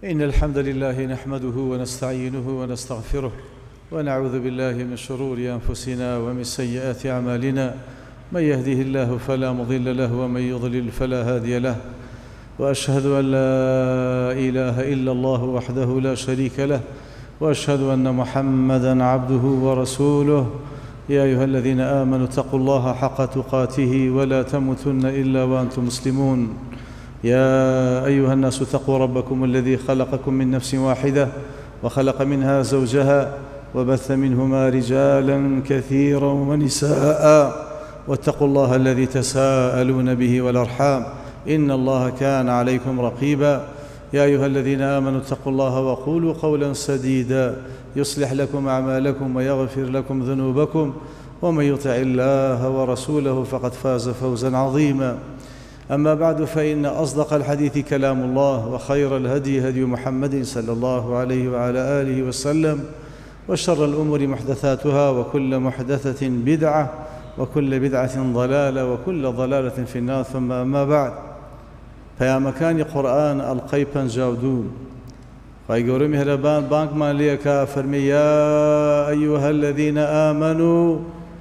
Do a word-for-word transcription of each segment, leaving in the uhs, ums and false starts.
إن الحمد لله نحمده ونستعينه ونستغفره ونعوذ بالله من شرور أنفسنا ومن سيئات أعمالنا. من يهده الله فلا مضل له ومن يضلل فلا هادي له، وأشهد أن لا إله إلا الله وحده لا شريك له، وأشهد أن محمدًا عبده ورسوله. يا أيها الذين آمنوا اتقوا الله حق تقاته ولا تموتن إلا وأنتم مسلمون. يا أيها الناس اتقوا ربكم الذي خلقكم من نفس واحدة وخلق منها زوجها وبث منهما رجالا كثيرا ونساء، واتقوا الله الذي تساءلون به والأرحام إن الله كان عليكم رقيبا. يا أيها الذين آمنوا اتقوا الله وقولوا قولا سديدا يصلح لكم أعمالكم ويغفر لكم ذنوبكم، ومن يطع الله ورسوله فقد فاز فوزا عظيما. أما بعد، فإن أصدق الحديث كلام الله، وخير الهدي هدي محمد صلى الله عليه وعلى آله وسلم، وشر الأمور محدثاتها، وكل محدثة بدعة، وكل بدعة ضلالة، وكل ضلالة في النار. ثم أما بعد، فيا مكان قرآن القيبا جاودون خيقور مهربان بانك ماليكا فرمي: يا أيها الذين آمنوا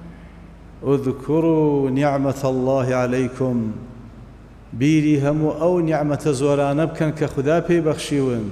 اذكروا نعمة الله عليكم. بيري همو أو نعمة زوران بكن كخدا بي بخشيون.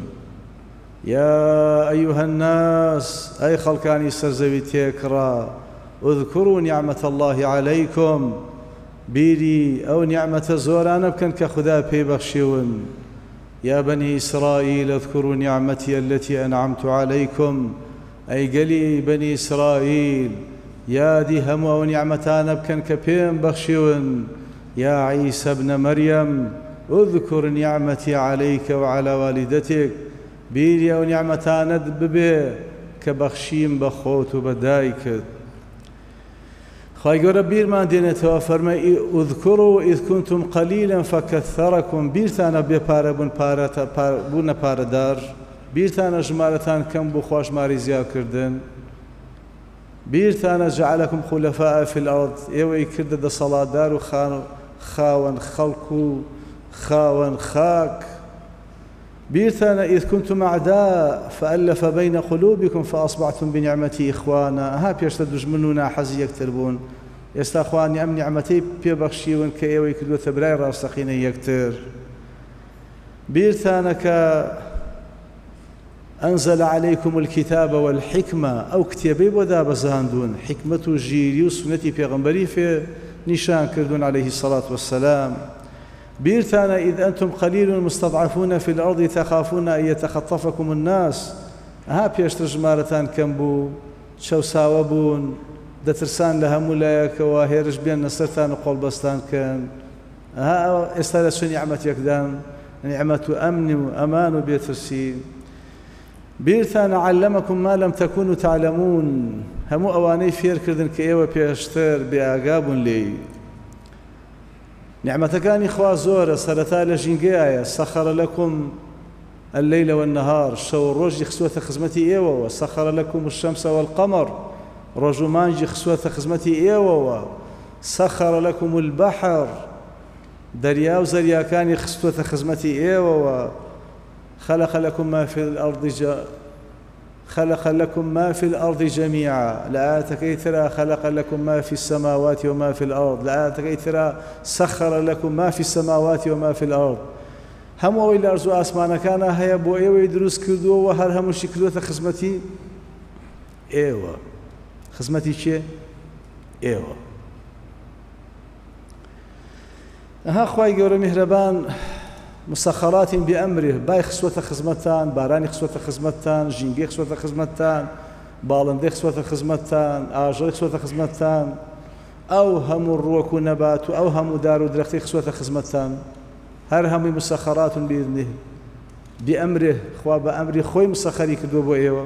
يا أيها الناس، أي خلقاني سرزوي تيكرا، اذكروا نعمة الله عليكم. بيري أو نعمة زوران بكن كخدا بي بخشيون. يا بني إسرائيل اذكروا نعمتي التي أنعمت عليكم. أي قلي بني إسرائيل يا دي همو أو نعمتان بكن كبيم بخشيون. يا عيسى ابن مريم اذكر نعمتي عليك وعلى والدتك. بيري أو نعمتان ببي كبخشيم بخوت وبدايك. خاي قرب بير ما دينتوا فرمي: اذكروا إذ كنتم قليلا فكثركم. بيرتانا بيباربون باربون باردار، بيرتانا جمالتان كم بخواش ماري زياد كردن، بيرتانا جعلكم خلفاء في الأرض. إيوي كرد دا صلاة دار وخان خاون خلقو خاون خاك. بيرتانا إذ كنتم أعداء فألف بين قلوبكم فأصبحتم بنعمتي إخوانا. ها بيشتا دجمنونا حزي يكتربون يستا أخواني أم نعمتي بيبخشيون كإيوي كدو تبراي راسخين يكتر. بيرتانا ك أنزل عليكم الكتاب والحكمة. أو كتابي ودا بزاندون حكمة جيري وسنتي پیغمبري في نشان كردون عليه الصلاة والسلام. بيرتانا إذ أنتم قليل مستضعفون في الأرض تخافون أن يتخطفكم الناس. ها بيشتر جمالتان كمبو شو ساوبون دترسان لها ملايك وهيرج بين نصرتان وقول بستان كان. ها استلسوا نعمة يكدان، نعمة أمن وأمان وبيترسين. بيرتانا علمكم ما لم تكونوا تعلمون. همو أواني فير كردن كإيوة بيشتر بأعقاب لي. نعمتكاني خوا زورة سرتا لجنقايا. سخر لكم الليل والنهار، شو الرجي خسوة خزمتي إيوة. وسخر لكم الشمس والقمر، رجو مانجي خسوة خزمتي إيوة. سخر لكم البحر، درياو زرياكاني خسوة خزمتي إيوة. خلق لكم ما في الأرض ج... خلق لكم ما في الأرض جميعا. لا تكيثرا خلق لكم ما في السماوات وما في الأرض. لا تكيثرا سخر لكم ما في السماوات وما في الأرض. هم أوي الأرزو أسمانا كان هيا بو إيوة يدروس كردو وهر هم شكلوة خزمتي إيوة. خزمتي شي إيوة. ها خواي قولوا مهربان مسخرات بأمره. باي خسوة خزمتان، باراني خسوة خزمتان، جينجي خسوة خزمتان، بالندي خسوة خزمتان، آجري خسوة خزمتان، أو هم الروك ونبات، أو هم دار ودرختي خسوة خزمتان. هر هم مسخرات بإذنه بأمره. خوا بأمره خوي مسخري كدو بو إيوه.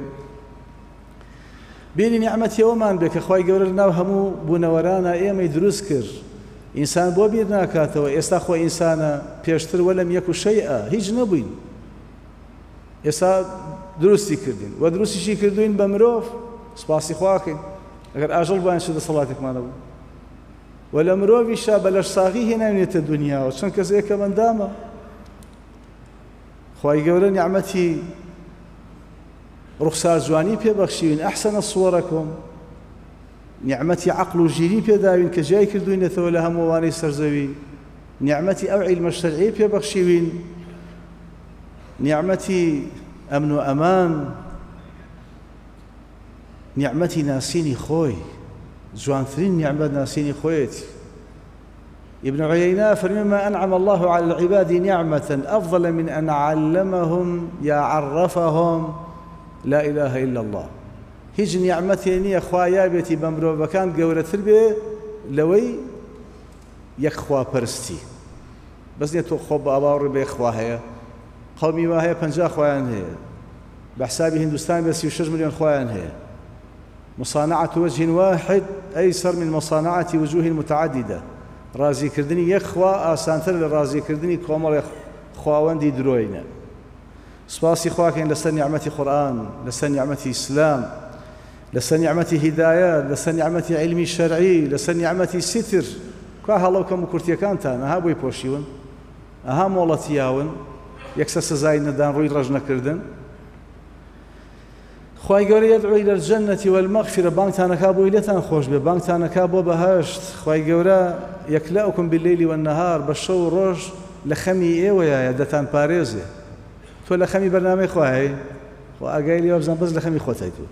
بيني نعمتي ومان بك خواي قولنا همو بونورانا إيما يدروس كر. إنسان بو بير ناكاتەوە. ئێستا خۆ ئینسانە پێشتر وەلەم یەک و شەیئە، هیچ نەبووین. ئێستا دروستی کردین و دروستیشی کردوین بە مرۆڤ. سپاسی خواکەین. ئەگەر ئاژەڵ بوویان چ دەسەڵاتێکمان نەبوو. و لە مرۆڤیشا بە لەشساغی هێناوێتە دونیاوە. چەند کەس یەکە بەندامە خوای گەورە نیعمەتی ڕوخسار جوانی پێبەخشیوین ئەحسەنە سووەرەکم نیعمەتی عەقڵ و ژیری پێداوین کە جای کردوینەتەوە لە هەموو وانەی سەرزەوی نیعمەتی ئەو عیلمە شەرعی پێبەخشیوین نیعمەتی ئەمن و ئەمان نیعمەتی ناسینی خۆی جوانترین نیعمەت ناسینی خۆیەتی ابن عيينة فلما أنعم الله على العباد نعمة أفضل من أن علمهم يا عرفهم لا إله إلا الله هیچ نیعمەتێ نییە خوا یابێتی بە مرۆڤەکان گەورەتر بێ لەوەی یەک خواپەرستی بەس نییە تۆ خۆ بە ئاواڕ بێ خوا هەیە قەومی وا هەیە پەنجا خوایان هەیە بە حسابی هیندستان بە سی و شەش ملیۆن خوایان هەیە مصانعة وجه واحد أيسر من مصانعة وجوه متعددة ڕازیکردنی یەک خوا ئاسانتر لە ڕازیکردنی کۆمەڵی خواوەندی درۆینە سپاسی خواکەین لەسەر نیعمەتی قورئان لەسەر نیعمەتی ئیسلام لەسەر نیعمەتی هیدایەت لەسەر نیعمەتی عیلمی شەرعی لەسەر نیعمەتی سیتر کا هەڵەو کەم و کورتیەکانتان ئەها بۆی پۆشیون ئەها مۆڵەتیاون یەکسەر سزای نەدان ڕووی ڕەش نەکردن خوای گەورە یەدعو إلى الجنة والمغفرة بانگتانەکا بۆی لێتان خۆش بێ بانگتانەکا بۆ بەهەشت خوای گەورە یەکلەؤکم بالليل والنهار بە شەو و ڕۆژ لە خەمی ئێوەیە دەتان پارێزێ تۆ لە خەمی بەرنامەی خوا هەی خۆ ئاگای لێوە بزان بەس لە خەمی خۆتای تو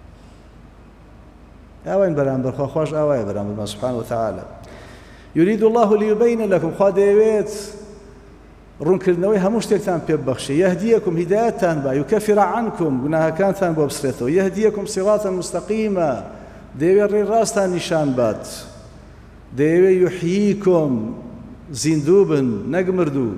ئاوین بەرامبەر خوا خوش ئاوایە بەرامبەر سبحانه وتعالى يريد الله ليبين لكم خوا دەیەوێت ڕوونکردنەوەی هەموو شتێکتان پێ ببەخشێ یەهدیەکم هیدایەتتان با یوکەفر عنکم گوناهەکانتان بۆ بسرێتەوە یەهدیەکم صراطا مستقیما دەیەوێت ڕێی ڕاستان نیشان بات دەیەوێت یحییکم زیندوو بن نەک مردوو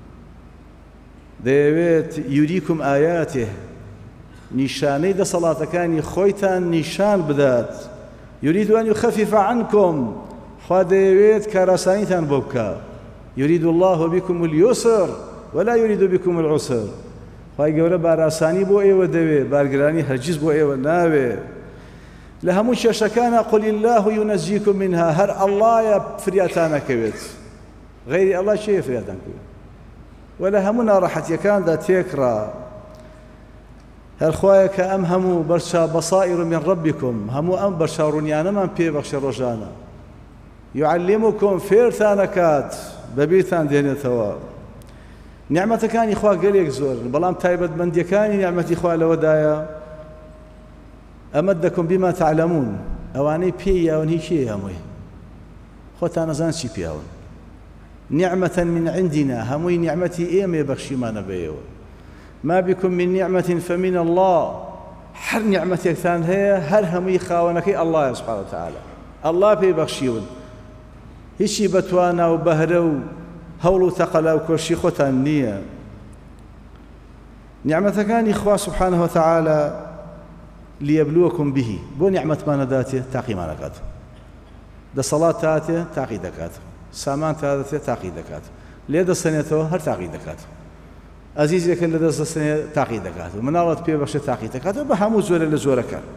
دەیەوێت یوریکم ئایاتێ نیشانەی دەسەڵاتەکانی خۆیتان نیشان بدات یورید ئەن یخەفیف عنکم خوا دەیەوێت کاراسانیتان بۆ بکە يريد الله بكم اليسر ولا يريد بكم العسر خوای گەورە باراسانی بۆ ئێوە دەوێ بارگرانی هەرگیز بۆ ئێوە ناوێ لە هەموو کێشەکانە قل الله ينجيكم منها هەر ئەڵڵایە فریاتانەکەوێت غەیری ئەڵڵا چێیە فریاتان کەوێت و لە هەموو ناڕەحەتیەکاندا تێکڕا هەر خوایە کە ئەم هەموو بەرچا بەصائر من ربكم هەموو ئەم بەرچاوڕوونیانەمان پێبەخشێ ڕۆژانە يعلمكم فێرتانەکات بەبیرتان دێنێتەوە نیعمەتەکانی خوا گەلێک زۆر بەڵام تایبەتمەندیەکانی نیعمەتی خوا لەوەدایە ئەمەدەکم بما تعلمون ئەوانەی پێیاون هیچ چیە هەمووی خۆتان نەزان چی پێیاون نعمة من عندنا هەمووی نیعمەتی ئێمێ بەخشیمانە بێەوە ما بكم من نعمة فمن الله هەر نیعمەتێکتان هەیە هەر هەمووی خاوەنەکەی ئەڵڵایە سبحانه وتعالى ئەڵڵا پێی بەخشیون هیچی بەتوانە و بەهرە و هەوڵ و تەقەلا و کۆشی خۆتان نییە نیعمەتەکانی خوا سبحانه وتعالى ليبلوكم به بۆ نیعمەتمانە داتێ تاقیمان دەکات دەسەڵات تاتێ تاقی دەکات سامان تادەتێ تاقی دەکات لێ دەستێنێتەوە هەر تاقی دەکات ئەزیزێکن لە دەست دەستێنێت تاقی دەکات و مناڵەت پێبەخشێت تاقی دەکاتەوە بە هەموو جۆرە لە جۆرەکان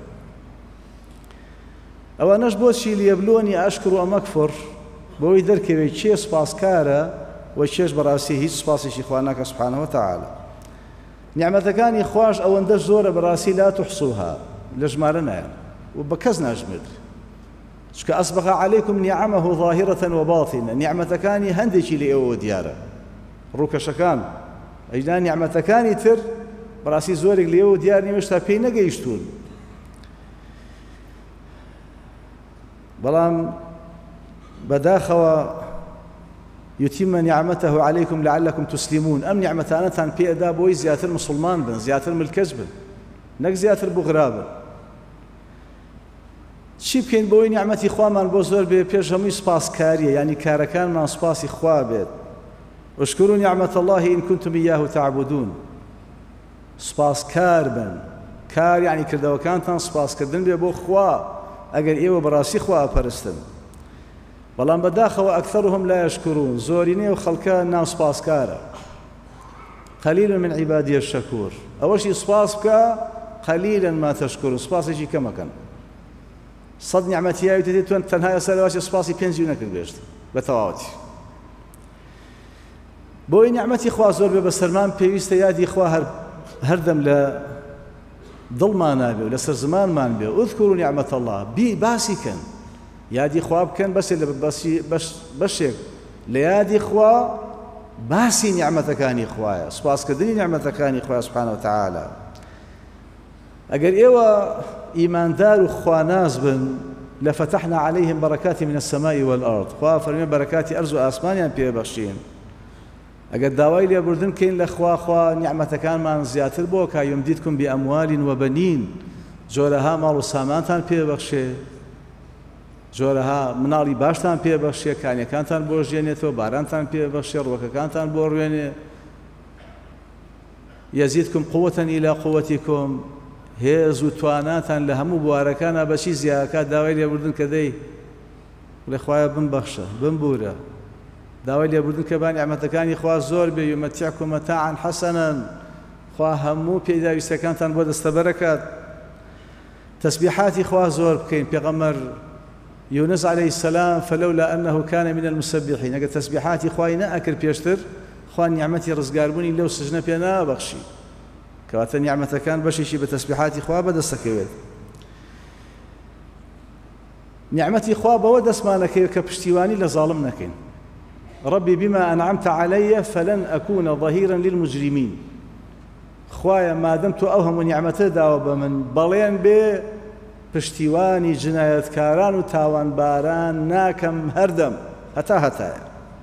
ئەوانەش بۆچی لێبلۆنی ئاشکر و ئەمەکفر بۆی دەرکەوێت چێ سپاسکارە و چێش بەڕاستی هیچ سپاسێکی خوا ناکە سبحانه وتعالى نیعمەتەکانی خوش ئەوەندە زۆرە بەڕاستی لا تحصوها لە ژمارە نایەن و بە کەس ناژمێت چکە ئەسبغ عەلەیکم نیعەمەه ظاهرة وباطنة نیعمەتەکانی هەندێکی لە ئێوە دیارە ڕووکەشەکان ئەینا نیعمەتەکانی تر بەڕاستی زۆرێک لە ئێوە دیار نیە هێشتا پێی نەگەیشتوون بەڵام بەداخەوە يتم نعمته عليكم لعلكم تسلمون ئەم نیعمەتانەتان پێئەدا بۆی زیاتر مسلمان بن زیاتر ملکەج بن نەک زیاتر بوغرا بن چی بکەین بۆی نیعمەتی خوامان بۆ زۆر بێ پێش هەمووی سپاسکاریە یعنی کارەکانمان سپاسی خوا بێت اشكروا نعمة الله إن كنتم إياه تعبدون سپاسکار بن کار یعنی کردەوەکانتان سپاسکردن بێ بۆ خوا ئەگەر ئێوە بەڕاستی خوا ئەپەرستن بەڵام بەداخەوە ئەکثەرهم لا يشكرون زۆرینەی و خەڵکە ناسپاسکارە قليل من عبادي الشكور ئەوەشی سپاس بکە قليلا ما تشكرون سپاسێکی کەمەکەن سەد نیعمەتیاوی تێ تۆ تەنها ئێستا لەواشی سپاسی پێنجی نەکرد بێشت بە تەواوەتی بۆی نیعمەتی خوا زۆر بێ بەسەرمان پێویستە یادی خوا هەردەم لە دڵمان نابێ و لەسەر زمانمان بێ. اذكروا نعمة الله، بی باسی کەن، یادی خوا بکەن، بەسێ لە بەشێک لە یادی خوا باسی نیعمەتەکانی خوایە، سوپاسکردنی نیعمەتەکانی خوای سبحانه وتعالى. ئەگەر ئێوە ئیماندار و خواناز بن لفتحنا عليهم بركات من السماء والأرض، خوا فەرمێ بەرەکاتی ئەرز و ئاسمانیان پێبەخشین. ئەگەر داوای لێبوردن کەین لە خوا خوا نیعمەتەکانمان زیاتر بۆ کا یمدیدکم بأموال وبنین، جۆرەها ماڵ و سامانتان پێبەخشێ، جۆرەها مناڵی باشتان پێبەخشێ، کانیەکانتان بۆ ژێنێتەوە، بارانتان پێبەخشێ، ڕوەکەکانتان بۆ ڕوێنێ. یەزیدکم قووەتەن ئیلا قووەتیکم، هێز و تواناتان لە هەموو بوارەکانە بەچی زیادەکات داوای لێبوردن کە دەی لە خوایە بمبەخشە بمبورە، داوای لێبوردن کە با نیعمەتەکانی خوا زۆر بێ، یومەتیعکم مەتاعا حەسەنەن، خوا هەموو پێداویستەکانتان بۆ دەستەبەرەکات. تەسبیحاتی خوا زۆر بکەین. پێغەمبەر یونس عليه السلام فلولا أنه كان من المسبحين، ئەگەر تەسبیحاتی خوای نەئەکرد پێشتر خوا نیعمەتی ڕزگاربوونی لەو سژنە پێ نابەخشی، کەواتە نیعمەتەکان بەشێکی بە تەسبیحاتی خوا بەدەستەکەوێت. نیعمەتی خوا بەوە دەستمانەکەوێت کە پشتیوانی لە زاڵم نەکەین. ربي بما أنعمت علي فلن أكون ظهيرا للمجرمين، خوايا ما دمت أوهم نعمته داوە بە من بەڵێن بێ پشتیوانی جنایەتکاران و تاوانباران ناکەم هەردەم هەتا هەتایە.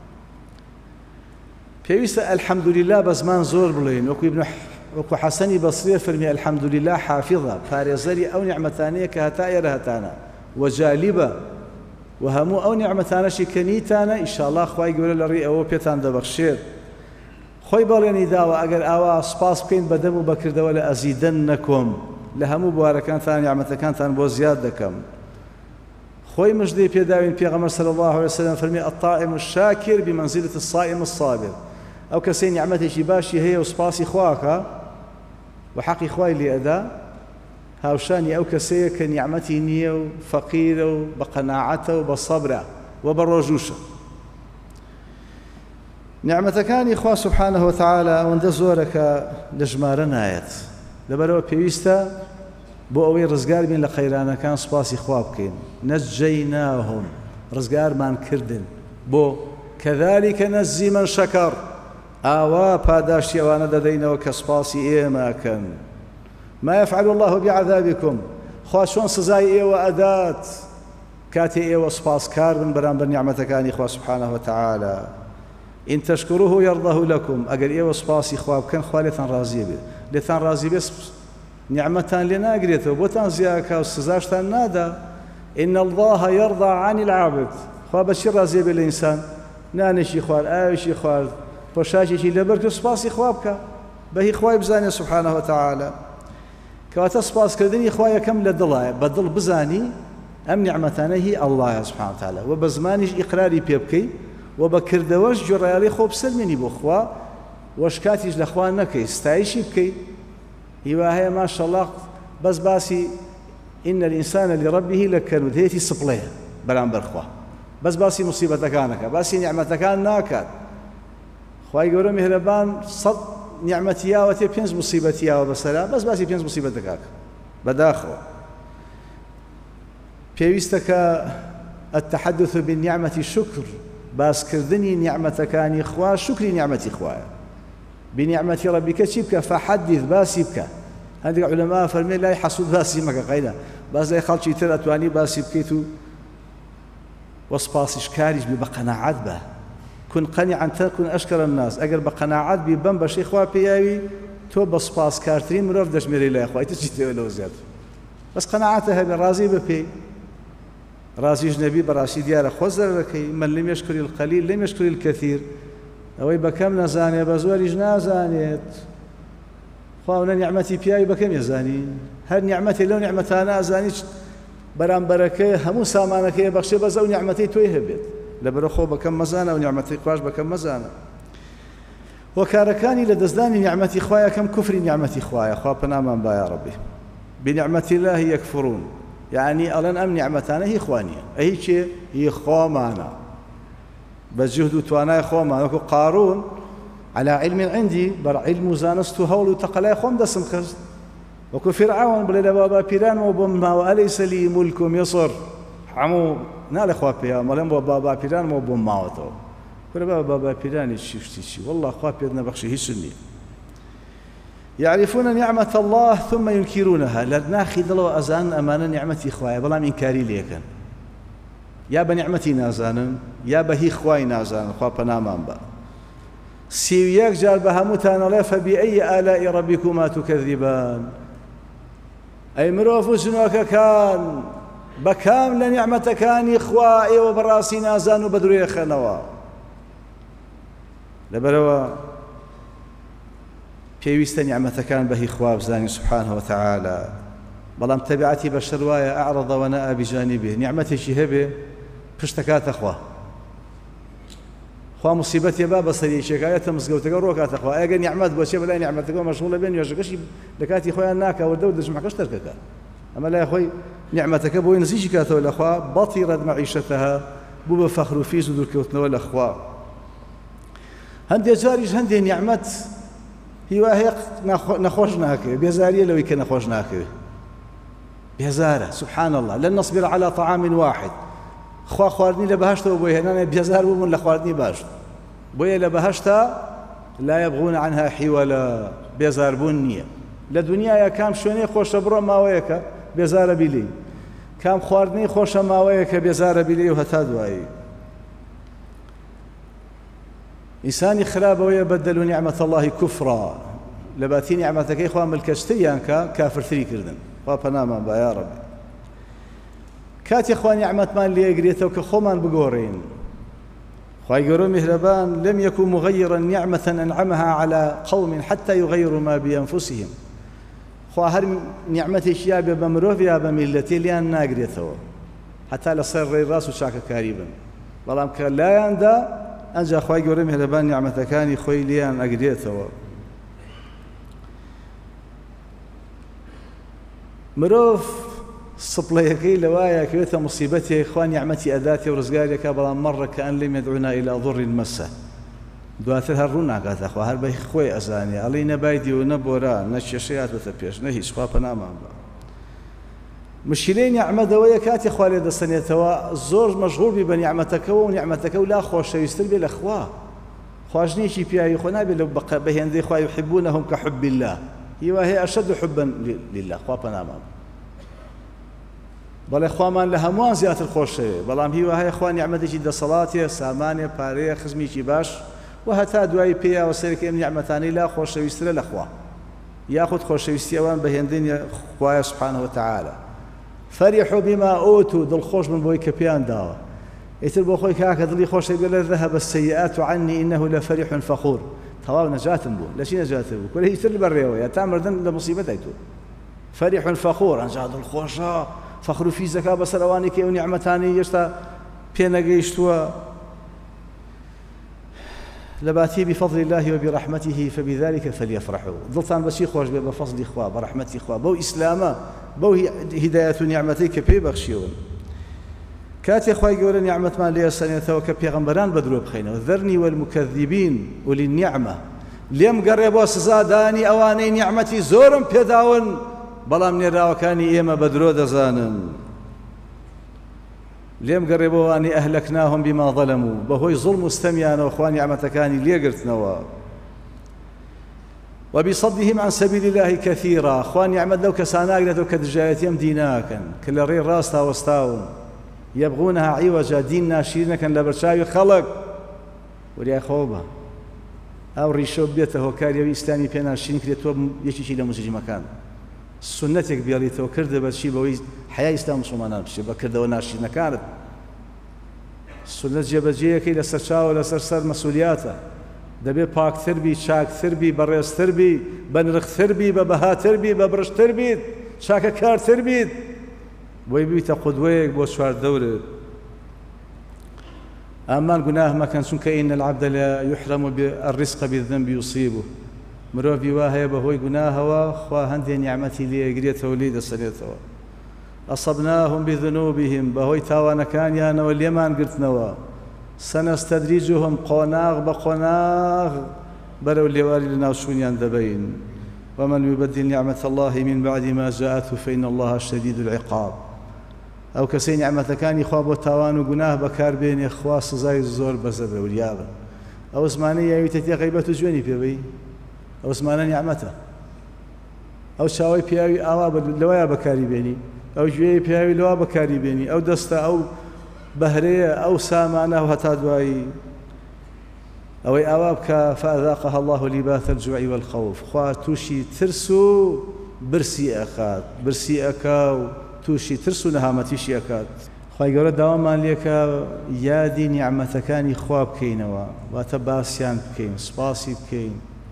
پێویستە الحەمدولله بە زمان زۆر بڵێن، وەکو ابن وەکو حەسەنی بەسری فەرمی الحەمدولله حافظە، پارێزەری ئەو نیعمەتانەیە کە هەتا ئێرە هەتانە، وەجالیبە و هەموو ئەو نیعمەتانەشی کە نیتانە ئیشاءالله خوای گەورە لە ڕێی ئەوە پێتان دەبەخشێت. خۆی بەڵێنی داوە ئەگەر ئاوا سپاس بکەین بەدەم و بەکردەوە لە ئەزیدەنەکم، لە هەموو بوارەکانتان نیعمەتەکانتان بۆ زیاد دەکەم. خۆی مژدەی پێداوین پێغەمبەر صلی الله عليه وسلم فەرمی الطاعم الشاکر بمنزلة الصائم الصابر، ئەو کەسەی نیعمەتێکی باشی هەیە و سپاسی خواکە و حەقی خوای لێ ئەدا، هاوشانی ئەو کەسەیە کە نیعمەتی نییە و فەقیرە و بە قەناعەتە و بە سەبرە و بە ڕۆژوشە. نیعمەتەکانی خوا سبحانه وتعالى ئەوەندە زۆرە کە لە ژمارە نایەت، لەبەرەوە پێویستە بۆ ئەوەی ڕزگار بین لە خەیرانەکان سوپاسی خوا بکەین. نەجەیناهم، ڕزگارمان کردن بۆ کەذالک نەجزی من شەکەڕ، ئاوا پاداشتی ئەوانە دەدەینەوە کە سوپاسی ئێمەکەن. ما يفعل الله بعذابكم، خوا چۆن سزای ئێوە ئەدات کاتێ ئێوە سوپاسکار بن بەرامبەر نیعمەتەکانی خوا سبحانه وتعالى. إن تشكروه يرضه لكم، ئەگەر ئێوە سوپاسی خوا بکەن خوا لێتان ڕازی بێت، لێتان ڕازی بێت نیعمەتان لێ ناگرێتەوە، بۆتان زیادکە و سزاشتان نادا. إن الله يرضى عن العبد، خوا بەچی ڕازی بێت لە ئینسان؟ نانێکی خوارد، ئاوێکی خوارد، پۆشاکێکی لەبەر کرد، سوپاسی خوا بکە، بەهی خوای بزانێت سبحانه وتعالى. کەواتە سوپاسکردنی خوا یەکەم لە دڵایە، بە دڵ بزانی ئەم نیعمەتانە هی ئەڵڵایە سبحانه وتعالى، و بە زمانیش ئیقراری پێ بکەی و بە کردەوەش گوێڕایەڵی خۆ بسەلمێنی بۆ خوا، وەشکاتیش لە خوا نەکەی، ستایشی بکەی. هیوا هەیە ماشەڵڵا بەس باسی ئین الئینسان لربه لەکەنود، هەیەی سپڵەیە بەرامبەر خوا، بەس باسی موسیبەتەکانەکە، باسی نیعمەتەکان ناکات. خوای گەورە میهرەبان سەد نیعمەتیاوە تێ پێنج موسیبەتیاوە بەسەرا، بەس باسی پێنج موسیبەت دەکات بەداخەوە. پێویستە کە التحدث بالنعمة شكر، باسکردنی نیعمەتەکانی خوا شکری نیعمەتی خوایە. بنعمەتی ربیکە چی بکە؟ فحدث، باسی بکە. هەندێک عولەما فەرمێ لای حەسوود باسی مەکە، قەیدا باز لای خەڵکی تر ئەتوانی باسی بکەیت و وەسپاسیش کاریش بی بە قەناعەت بە. كن قنعا تكن أشكر الناس، أجر بقناعات ببن بشي خوا بياوي تو بس باس كارترين مرور دش ميري لا أخوي تجي له زياد، بس قناعته بالراضي ببي راضي جنبي براسي ديار خوزر لكي من لم يشكر القليل لم يشكر الكثير، أوي بكم نزاني بزوري جنازانيت خوانا نعمتي بياوي بكم يزاني، هل نعمتي لو نعمتانا زاني برام بركة همو سامانك بخشي بزو نعمتي تويه بيت لەبەرە خۆ بەکەم مەزانە و نیعمەتی خوش بەکەم مەزانە. وەکارەکانی لە دەستدانی نیعمەتی خوایە کەم کوفری نیعمەتی خوایە، خوا پەنامان با یا ڕەبی. بنعمەتی الله یەکفڕون، یعنی ئەڵێن ئەم نیعمەتانە هی خوا نییە، ئەهی چێ؟ هی خۆمانە، بە جوهد و توانای خۆمان. وەکو قارون على علم عندي بر علم زانست هول وتقلاي خم دسم خست وكو فرعون بلا بابا بيران وبما وليس لي ملك مصر عمو نال اخوا بيا مالهم بابا بيران وبما وتو كل بابا بابا بيران شفتي شي والله اخوا بيدنا بخشي هي سني يعرفون نعمة الله ثم ينكرونها لناخي دلو أزان أمانة نعمتي إخواي بلا من كاري ليكن يا بنعمتي نازانا يا بهي إخواي نازانا إخوا بنامان با سيوياك جار بهمتان الله فبأي آلاء ربكما تكذبان أي مروف سنوك كان بكام لنعمة كان إخوائي وبراسي نازان وبدري خنوا لبروا پێویستە نیعمەتەکان بەهی خوا بزانین سبحانه وتعالى بەڵام تەبیعەتی بەشەر وایە ئەعرەض وەنەئە بجانیبه نیعمەتێکی هەبێ پشتەکاتە خوا خوا موسیبەتێ با بەسەریەکێکایەتە مزگەوتەکە ڕۆکاتە خوا ئەگەر نیعمەت بۆچێ بەلای نیعمەتەکە مەشغوڵە بێ نوێژەکەشی لە کاتی خۆیان ناکەوە دەور دژمەکەش تەرکەکە ئەمە لای خۆی نیعمەتەکە بۆی نزیکی کاتەوە لە خوا بەطیرەت مەعیشەتەها بوو بە فەخر و فیز و دوورکەوتنەوە لە خوا هەندێک جاریش هەندێک نیعمەت هیواهەیە نەخۆش ناکەوێت بێزاریە لەوەی کە نەخۆش ناکەوێت بێزارە سبحان الله لن نصبر على طعام واحد خوا خواردنی لە بەهەشتەوە بۆی هێنانێ بێزار بووبوون لە خواردنی باش بۆیە لە بەهەشتا لا يبغون عنها حیوەلا بێزاربوون نییە لە دنیاە کام شوێنەی خۆشە بڕۆ ماوەیەکە بێزارە بیلی کام خواردنی خۆشە ماوەیەکە بێزارە بیلی و هەتا دوایی ئینسانی خراپەوەیە بەدەلو نیعمەت الله کوفرا لە باتی نیعمەتەکەی خوا ملکەچتەیان کە کافرتری کردن خوا پەنامان با یا ڕەبی کاتی خوا نیعمەتمان لێگرێتەوە کە خۆمان بگۆڕین خوای گەورە میهرەبان لم يكن مغيرا نعمة أنعمها على قوم حتى يغيروا ما بأنفسهم خوا هەر نیعمەتێکی یا بێ بە مرۆڤ یا بە میلەتێ لیان ناگرێتەوە هەتا لەسەر ڕێی ڕاست و چاکەکاری بن بەڵام کە لایاندا ئەنجا خوای گەورە میهرەبان نیعمەتەکانی خۆی لیان ئەگرێتەوە مرۆڤ سپڵەیەکەی لەوایە کەوێتە موسیبەتێک خوا نیعمەتی ئەداتێ و ڕزگارێکە بەڵام مەڕە کە ئەن لەم يدعونا إلى ضر مسه دواتر هەر ڕوو ناکاتە خوا هەر بەی خۆی ئەزانێ ئەڵێی نەبایدی و نەبۆرا نە کێشەی هاتووەتە پێش نە هیچ خوا پەنامان بە مشکلەی نیعمەتەوەیە کاتی خوا لێ دەستێنێتەوە زۆر مەشغوڵ بی بە نیعمەتەکەەوە و نیعمەتەکە و لا خۆشەویستتر بێ لە خوا خواژنێکی پیاوی خۆ نابێت لەو بە هێندەی خوا يحبونهم كحب الله هیوا هەیە ئەشەد حبا لله خوا پەنامان بەڵێ خوامان لە هەمووان زیاتر خۆشەوێ بەڵام هیوا هەیە خوا نیعمەتێکی دەسەڵاتێ سامانێ پارەیە خزمیکی باش و هەتا دوای پێیاوە سەرێکی ئەم نیعمەتانەی لا خۆشەویسترە لە خوا یاخود خۆشەویستی ئەوان بە هێندەی خوایە سبحانه وتعالى فرحوا بما أوتوا دڵخۆش بن بۆی کە پێیان داوە ئیتر بۆ خۆی کاکە دڵی خۆشەوی بێ لە ذهب السيئات عني إنه لفرح فخور تەواو نەجاتم بوو لە چی نەجاتر بوو کورە هیچتر بەڕێوەیە تا مردن لە موسیبەتای تۆ فرح فخور ئەنجا دڵخۆشە فخر و فیزەکە بەسەر ئەوانی کە ئەو نیعمەتانی هێشتا پێ نەگەیشتووە لباتي بفضل الله وبرحمته فبذلك فليفرحوا ضلتان بشي خوش بفضل إخوة برحمة إخوة بو إسلاما بو هداية نعمتيك بي بخشيون كاتي إخوة يقول نعمة ما لي السنة وكبي غنبران بدرو بخينا ذرني والمكذبين وللنعمة ليم قربوا سزاداني أواني نعمتي زورم بيداون بلام نراوكاني إيما بدرو دزانن لێم گەڕێبەوانی ئەهلەکناهم بما ظلموا بەهۆی ظڵم و ستەمیانەوە خوا نیعمەتەکانی لێگرتنەوە وبصدهم عن سبيل الله كثيرا خوا نیعمەت لەو کەسانە ئاگرێتەوە کە دژایەتیەم دیناکەن کە لە ڕێی ڕاستە وەستاون یەبغونها عیوەجا دین ناشیر نەکەن لە بەرچاوی خەڵک وریای خۆ بە ئەو ڕیشە بێتە هۆکاریەوەی ئیسلامی پێ ناشرین کرێتەوە یەکێکی لە موسڵمانەکان سنتێک بیاڵیتەوە کردە بەچی بەوەی حیا ئیسلام مسلمانان بچێ بەکردەوە ناشرینەکانت سنت جێبەجێیەکەی لەسەر چاوە لەسەر سەر مەسئولیاتە دەبێت پاکتر بی چاکتر بی بەڕێزتر بی بە نرختر بی بە بەهاتر بی بە برشتر بیت چاکەکارتر بیت بۆی بیتە قودوەیەک بۆ چواردەورت ئامان گوناه مەکەن چونکە ئین العەبد لا يحرم الرزق بالذنب يصيبه مرۆڤی وا هەیە بەهۆی گوناهەوە خوا هەندێک نیعمەتی لێگرێتەوە لێی دەسەرێتەوە ئەصەبناهم بذنوبهم بەهۆی تاوانەکانیانەوە لێمان گرتنەوە سەنەستەدریجهم قۆناغ بە قۆناغ بەرەو لێواری لە ناوچوونیان دەبەین ومن يبدل نعمة الله من بعد ما جاءته فإن الله شديد العقاب ئەو کەسەی نیعمەتەکانی خوا بۆ تاوان و گوناه بەکاربێنێ خوا سزای زۆر بەزە بەوریاغن ئەو زمانەی یاویتە تێ غەیبەت و جوێنی پێبەی ئەو زمانە نیعمەتە ئەو چاوەی پیاوی ئاوا لەوایە بەکاری بێنی ئەو گوێی پیاوی لەوا بەکاری بێنی ئەو دەستە ئەو بەهرەیە ئەو سامانە و هەتا دوایی ئەوەی ئاوا بکە فأذاقها الله لباس الجوع والخوف خوا تووشی ترس و برسی ئەکات برسی ئەکا و تووشی ترس و نەهامەتیشی ئەکات خوای گەورە داوامان لێکە یادی نیعمەتەکانی خوا بکەینەوە واتە باسییان بکەین سوپاسی بکەین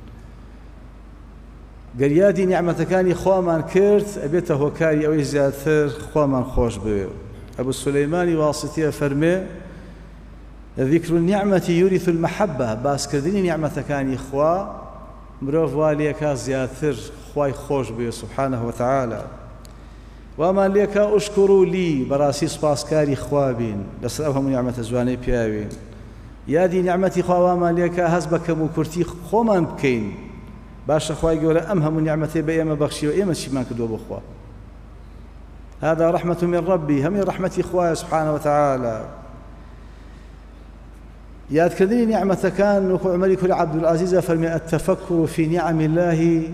گەر یادی نیعمەتەکانی خوامان کرد ئەبێتە هۆکاری ئەوەی زیاتر خوامان خۆش بوێ ئەبو سولەیمانی واسطیە فەرمێ ذكر النعمة يورث المحبة باسكردني نعمتكاني خوا مرۆڤ وا لێکا زیاتر خوای خۆش بێ سبحانه وتعالى وامان لێکا ئوشکڕوا لی بەڕاستی سوپاسکاری خوا بین لەسەر ئەو هەموو نیعمەتە جوانەی پیاوین یادی نیعمەتی خوا وامان لێکا هەست بە کەم و کورتی خۆمان بکەین باشە خوای گەورە ئەم هەموو نیعمەتەی بە ئێمە بەخشیوە ئێمە چیمان کردووە بۆ خوا هذا رحمة من ربي هەمووی ڕەحمەتی خوایە سبحانه وتعالى یادکردنی نیعمەتەکان وەکو عومەری کوڕی عەبدولعەزیزە فەرمێ التفکر في نعم الله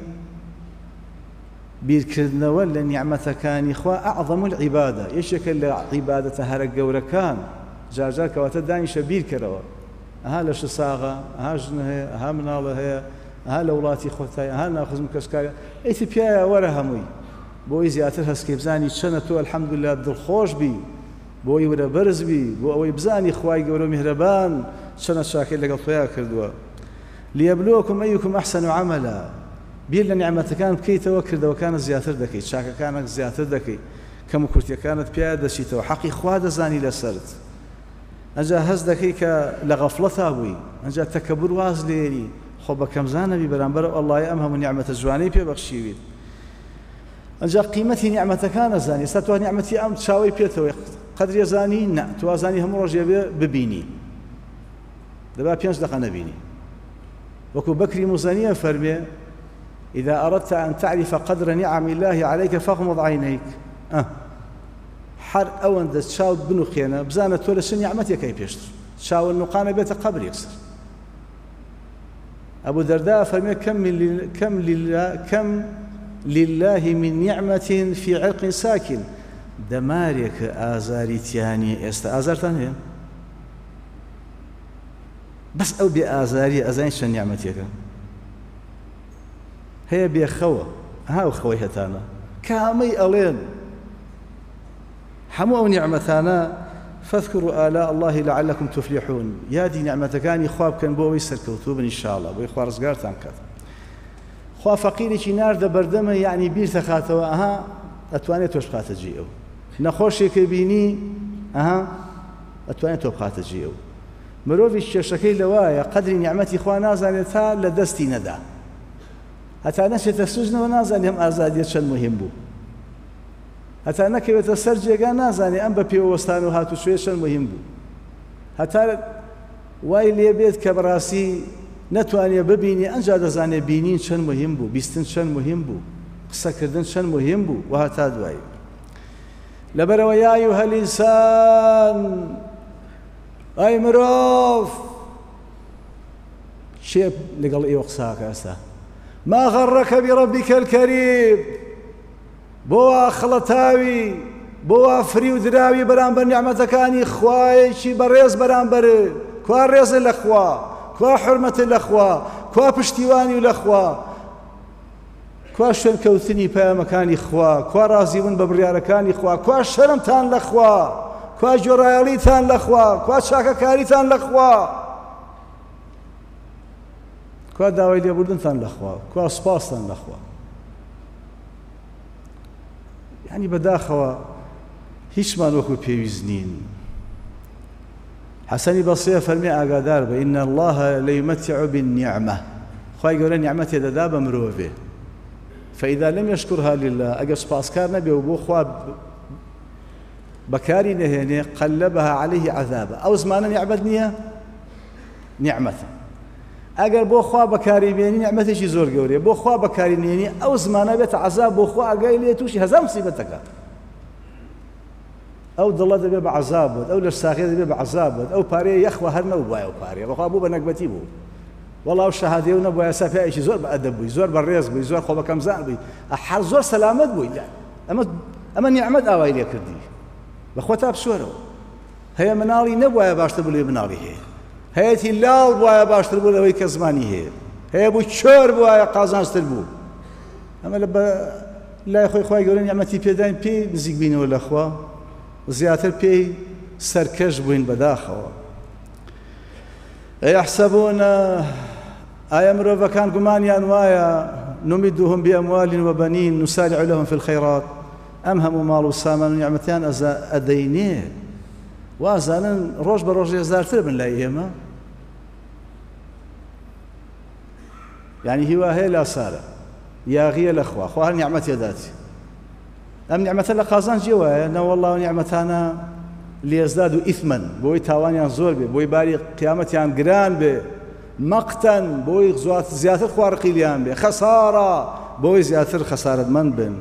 بیرکردنەوە لە نیعمەتەکانی خوا ئەعظەم العیبادە یەکێکە لە عیبادەتە هەرە گەورەکان جار جار کەواتە دانیشە بیرکەرەوە ئەها لە شساغە ئەها ژنە هەیە ئەها مناڵە هەیە ئەها لە وڵاتی خۆتایە ئەها ناخزم کەسکارە ئەیتی پیایە وەرە هەمووی بۆی زیاتر هەستکەی بزانی چەنە تۆ ئەلحەمدوللا دڵخۆش بی بۆی ورە بەرز بی بۆ ئەوەی بزانی خوای گەورە و میهرەبان چەنە چاکەی لەگەڵ تۆیان کردووە لیەبلووەکم ئەیوکم ئەحسەن عەمەلا بیر لە نیعمەتەکان بکەیتەوە کردەوەکانت زیاتر دەکەیت چاکەکانت زیاتر دەکەیت کەم و کورتیەکانت پیا دەچیتەوە حەقی خوا دەزانی لەسەرت ئەنجا هەست دەکەی کە لە غەفڵەتا بووی ئەنجا تەکەببر واز لێنی خۆ بە کەمزانەبی بەرامبەر ئەڵڵای ئەم هەموو نیعمەتە جوانەی پێبەخشیویت ئەنجا قیمەتی نیعمەتەکان ئەزانی ئێستا تۆ نیعمەتی ئەم چاوەی پێتەوە قەدری زانی نە توازانی هەموو ڕۆژێ بێ ببینی دەبا پێنج دقە نەبینی وەکو بەکری موزەنیە فەرمێ إذا أردت أن تعرف قدر نعم الله عليك فاغمض عينيك أه. حر أوان تشاو بنو خيانة بزانة تولى شن نعمتك كي بيشتر تشاو النقانة بيت قبر يكسر أبو درداء فرمي كم من كم لله كم لله من نعمة في عرق ساكن دمارك آزاريتياني است آزارتان هي بس أو بآزاري أزاين شن نعمتك هي بيخوة هاو خويهتانا كامي ألين حمو نعمتانا فاذكروا آلاء الله لعلكم تفلحون يا دي نعمتكاني خواب كان بو ويسر كوتوبن إن شاء الله بو إخوة رزقارتان كات خوا فقيري كي نار دا بردمه يعني بير تخاتوا أها أتواني توش بخات جيئو نخوشي كبيني أها أتواني تو بخات جيئو مروفي الشيشكي لوايا قدر نعمتي خوا نازانيتا لدستي ندا هەتا نەچێتە سوژنەوە نازانێ ئەم ئازادیە چەند مهم بوو هەتا نەکەوێتە سەر جێگا نازانێ ئەم بە پێوەستان و هاتوچۆیە چەند مهم بوو هەتا وای لێ بێت کە بەڕاستی نەتوانێ ببینی ئەنجا دەزانێ بینین چەند مهم بوو بیستن چەند مهم بوو قسەکردن چەند مهم بوو و هەتا دوایی لەبەرەوە یا ئەیوهە الئینسان ئای مرۆڤ چێ لەگەڵ ئێوە قساکە ئێستا ما غرك بربك الكريم بوا خلطاوي بوا فريو دراوي برامبر نعمتكاني خوايشي بريز برامبر كوا ريز الاخوا كوا حرمة الاخوا كوا پشتیوانی الاخوا كوا شن كوثني با مكاني خوا كوا رازيون ببرياركاني خوا كوا شرمتان الاخوا كوا جوراياليتان الاخوا كوا شاكاكاريتان الاخوا کوا داوای لێبوردنتان لەخوا کوا سوپاستان لەخوا یعنی بەداخەوە هیچمان وەکو پێویست نین حەسەنی بەسریە فەرمێ ئاگادار بە ئین الله لەیمەتیع بالنیعمە خوای گەورە نیعمەتێ دەدا بە مرۆڤێ فەئیدا لەم یەشکورها لله ئەگەر سوپاسکار نەبێ و بۆ خوا بەکاری نەهێنێ قەلەبەها عەلەیه عەذابە ئەو زمانە نیعمەت نییە نیعمەتە ئەگەر بۆ خوا بەکاریبێنی نیعمەتێکی زۆر گەورەیە بۆ خوا بەکارینێنی ئەو زمانە بێتە عەزاب بۆ خوا ئاگای لێ تووشی هەزار موسیبەتەکە ئەو دڵە دەبێ بە عەزاب بێت ئەو لەش ساقیە دەبێ بە عەزاب بێت ئەو پارەیە یەخوە هەر نەبووایە ئەو پارەیە بەخوا بوو بە نەکبەتی بوو وەڵا ئەو شەهادەیە و نەبووایە سا پیاوێکی زۆر بەئەدەب بووی زۆر بەڕێز بووی زۆر خۆ بەکەمزان بووی هەر زۆر سەلامەت بووی ئەمە ئەمە نیعمەت ئاوای لێ کردی بەخۆ تا بسوەرەوە هەیە مناڵی نەبووایە باشتر بوو لێ مناڵی هەیە هەیەتی لاڵ بووایە باشتر بوو لەوەی کە زمانی هەیە هەیە بوو چۆر بووایە قازانجتر بوو ئەمە لە لای خۆی خوای گەورە نیعمەتی پێداین پێی نزیک بینەوە لەخوا زیاتر پێی سەرکەش بووین بەداخەوە يحسبون ئایا مرۆڤەکان گومانیان وایە نمدهم بأموال وبنين نسارع لهم في الخيرات ئەم هەموو ماڵ و سامان و نیعمەتیان ئەدەینێ وازانن ڕۆژ بە ڕۆژ ێزارتر بن لای ئێمە یعنی هیوا هەیە لا سارە یاغیە لەخوا خوا هەر نیعمەتی داتی ئەم نیعمەتە لە قازانجی وایە نەوەڵڵا و نیعمەتانە لێزداد و ئیثمەن بۆی تاوانیان زۆر بێ بۆی باری قیامەتیان گران بێ مەقتەن بۆی زیاتر خوا ڕقیلیان بێ خەسارە بۆی زیاتر خەسارەتمەند بن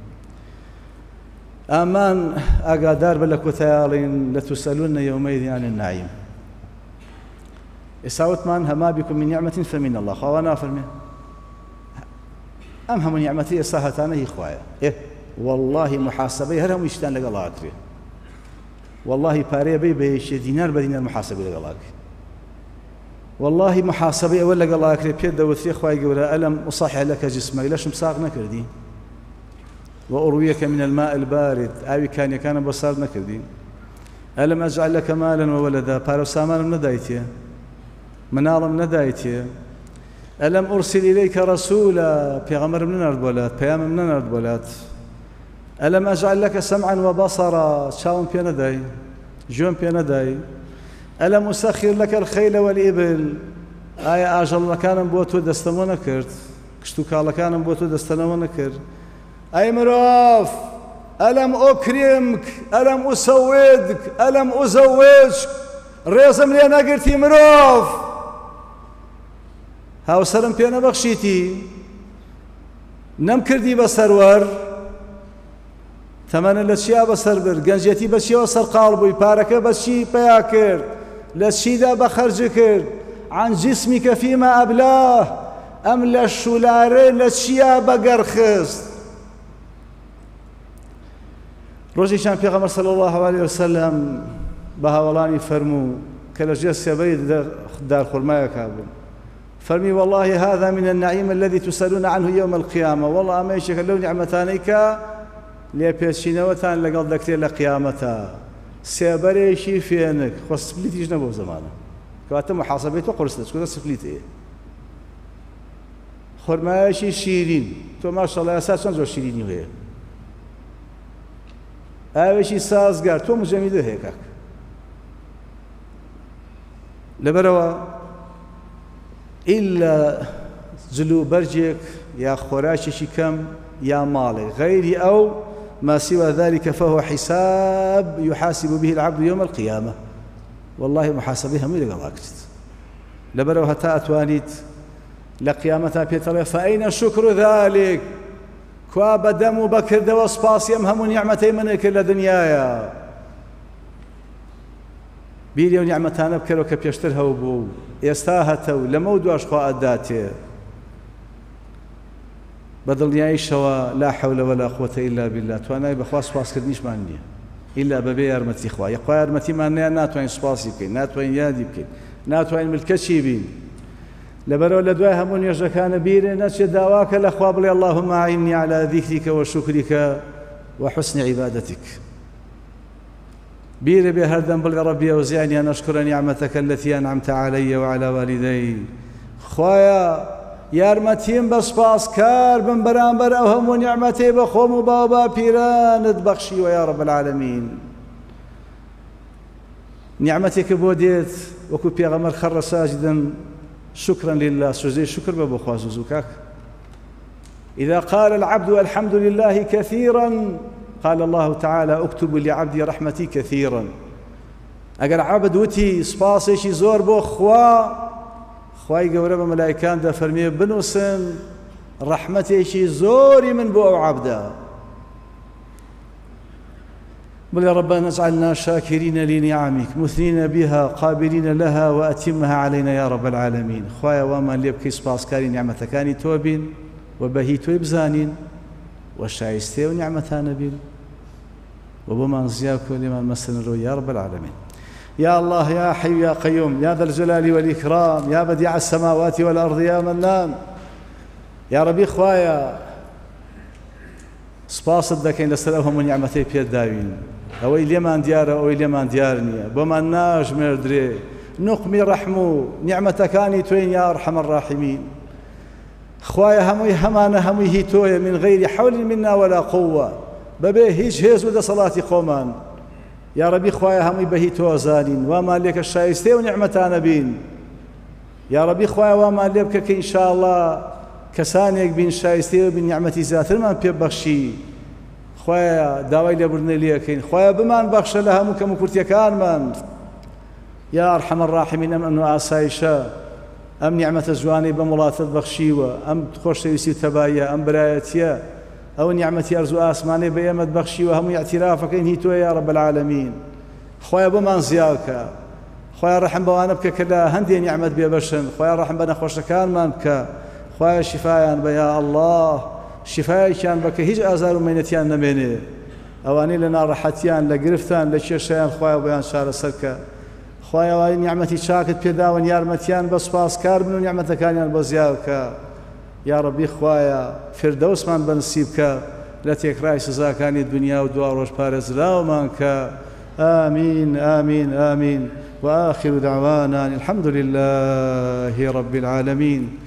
ئامان ئاگادار بە لە کۆتایاڵین لەتوسەلونە یەومەیذین عەنی النەعیم ئێستا وتمان هەما بیکم من نیعمەتین فەمین الله خوا نافەرمێ ئەم هەموو نیعمەتی ئێستا هەتانە هی خوایە ئێ واللهی محاسبەی هەر هەمووی شتان لەگەڵ ئاکرێ واللهی پارەیە بەی بە یەکشێ دینار بە دینار محاسبەی لەگەڵ ئاکرێ واللهی محاسبەی ئەوە لەگەڵ ئاکرێ پێت دەوترێ خوای گەورە ئەلەم ئوصەحح لەکە جسمەک لەشم ساغ نەکردی وأرويك من الماء البارد ئاوی کانیەکانە بۆ سارد نەکردی ئەلەم ئەجعل لەکە مالا وولەدا پارە و سامانم نەدایتیە مناڵم نەدایتیە ئەلەم ئورسل ئیلەیکە ڕەسوولە پێغەمبەرم نەنارد بۆلات پەیامم نەنارد بۆلات ئەلەم ئەجعل لەکە سەمعا وبەصەرا چاوم پێ نەدای گوێم پێ نەدای ئەلەم ئوسەخیر لەکە الخەیل والئیبل ئایا ئاژەڵەکانم بۆ تۆ دەستەمۆ نەکرد کشت و کاڵەکانم بۆ تۆ دەستەنەوە نەکرد ئەی مرۆڤ ئەلەم ئۆکریمک ئەلەم ئوسەوێدک ئەلەم ئوزەوێجک ڕێزم لێ نەگرتی مرۆڤ هاوسەرم پێ نەبەخشیتی نەمکردی بە سەروەر تەمەنە لە چیا بەسەر برد گەنجێتی بە چیەوە سەرقاڵ بووی پارەکە بە چی پیا کرد لە چیدا بەخەرج کرد عن جسمیکە فیما ئەبلاه ئەم لە شولارە لە چیا بەگەرخست ڕۆژێکیان پێغەمبەر صلی الله علیه وسلم بە هاوڵانی فەرموو کە لە ژێر سێبەی دارخورمایەکا بوو فەرمی والله هذا من النعيم الذي تسألون عنه يوم القيامة والله ئەمە یەکێکە لەو نیعمەتانەی کە لێپێچینەوەتان لەگەڵ دەکرێت لە قیامەتە سێبەرێکی فێنک خۆ سپلیتیش نەبوو زەمانە کەواتە محاسەبەی تۆ قورس دەچکۆتە سپلیت هەیە خورمایەکی شیرین تۆ ماشەڵڵا ئێستا چەند زۆر شیرینی هەیە ئاوێکی سازگار تۆ مجەمیدە هەیە کاک لەبەرەوە ئیلا جلو بەرجێک یا خۆراکێکی کەم یا ماڵێک غەیری ئەو ما سوى ذلك فهو حساب يحاسب به العبد يوم القيامة والله محاسبة هەمووی لەگەڵ ئاکرێت لەبەرەوە هەتا ئەتوانیت لە قیامەتا پێتەڵێ فەئەینە شوکر ذلك کوا بەدەم و بەکردەوە سپاسی ئەم هەموو نیعمەتەی منە کرد لە دنیایە بیری ئەو نیعمەتانە بکەرەوە کە پێشتر هەبوو ئێستا هەتەو لەمە و دوای خوا ئەداتێ بە دڵنیاییشەوە لا حەول ولا قووەتە ئیلا بالله توانای بەخوا سوپاسکردنیشمان نییە ئیلا بەبێ یارمەتی خوا یەخوا یارمەتیمان نەیە ناتوانین سوپاسی بکەین ناتوانین یادی بکەین ناتوانین ملکەچی بین لەبەرەوە لە دوای هەموو نوێژەکانە بیرێ نەچێت داواکە لەخوا بڵێ اللهم أعني على ذكرك وشكرك وحسن عبادتك بیرێ بێ هەردەم بڵێ ربي أوزعني أن أشكر نعمتك التي أنعمت علي وعلى والدي خوایا یارمەتیم بە سوپاسکار بم بەرامبەر ئەو هەموو نیعمەتەی بە خۆم و باو با پیرانت بەخشیوە یا رب العالمین نیعمەتێکە بۆ دێت وەکو پێغەمبەر خەڕە ساجدن شكرا لله سوزي شكر بابو خوازوزوكاك إذا قال العبد الحمد لله كثيرا قال الله تعالى اكتب لعبدي رحمتي كثيرا أجر عبد وتي سباسي شي زور بو خوا خوای گەورە بە مەلایکاندا فەرمێ بنووسن ڕەحمەتێکی زۆری من بۆ ئەو عەبدە بل ربنا اجعلنا شاكرين لنعمك مثنين بها قابلين لها وأتمها علينا يا رب العالمين خوايا وما ليبكي سباسكاري نعمتكاني توبين وبهي توب زانين وشايستي ونعمتان بين وبما زياك لمن مسن يا رب العالمين يا الله يا حي يا قيوم يا ذا الجلال والإكرام يا بديع السماوات والأرض يا منان يا ربي خوايا سپاست دەکەین لەسەر ئەو هەموو نیعمەتەی پێداوین ئەوەی لێمان دیارە ئەوەی لێمان دیار نییە بۆمان ناژمێردرێ نقمی ڕەحم و نیعمەتەکانی تۆین یا ئەرحەمە الراحیمین خوایە هەمووی هەمانە هەمووی هی تۆیە من غەیری حەول منا ولا قوة بەبێ هیچ هێز و دەسەڵاتی خۆمان یا رەبی خوایە هەمووی بەهی تۆ ئەزانین وامان لێکە شایستەی و نیعمەتانە بین یا رەبی خوایە وامان لێ بکە کە ئینشاءالله کەسانێک بین شایستەی و بین نیعمەتی زیاترمان پێبەخشی خوایە داوای لێبوردنی لێکەین خوایە بمان بەخشە لە هەموو کەم و کورتیەکانمان یا ئەرحەمە الراحیمین ئەم ئەمن و ئاسایشە ئەم نیعمەتە جوانەی بە وڵاتت بەخشیوە ئەم خۆشەویستی و تەباییە ئەم برایەتیە ئەو نیعمەتی ئەرز و ئاسمانەی بە ئێمەت بەخشیوە هەمووی اعترافەکەین هی تۆیە یا رب العالمین خوایە بمان زیاکە خوایە ڕەحم بەوانە بکە کە لە هەندێک نیعمەت بێبەشن خوایە ڕەحم بە نەخۆشەکانمان بکە خوایە شیفایان بە یا الله شیفایەکیان بە کە هیچ ئازار و مەینەتیان نەمێنێ ئەوانەی لە ناڕەحەتیان لە گرفتان لە کێشەیان خوایە بۆیان چارەسەرکە خوایە وای نیعمەتی چاکت پێداون یارمەتیان بە سوپاسکار بن و نیعمەتەکانیان بە زیاوکە یا رەبی خوایە فردەوسمان بەنسیب بکە لە تێکڕای سزاکانی دنیا و دوا ڕۆژ پارێزراومان کە آمین آمین آمین وآخر دعوانا الحمد لله رب العالمين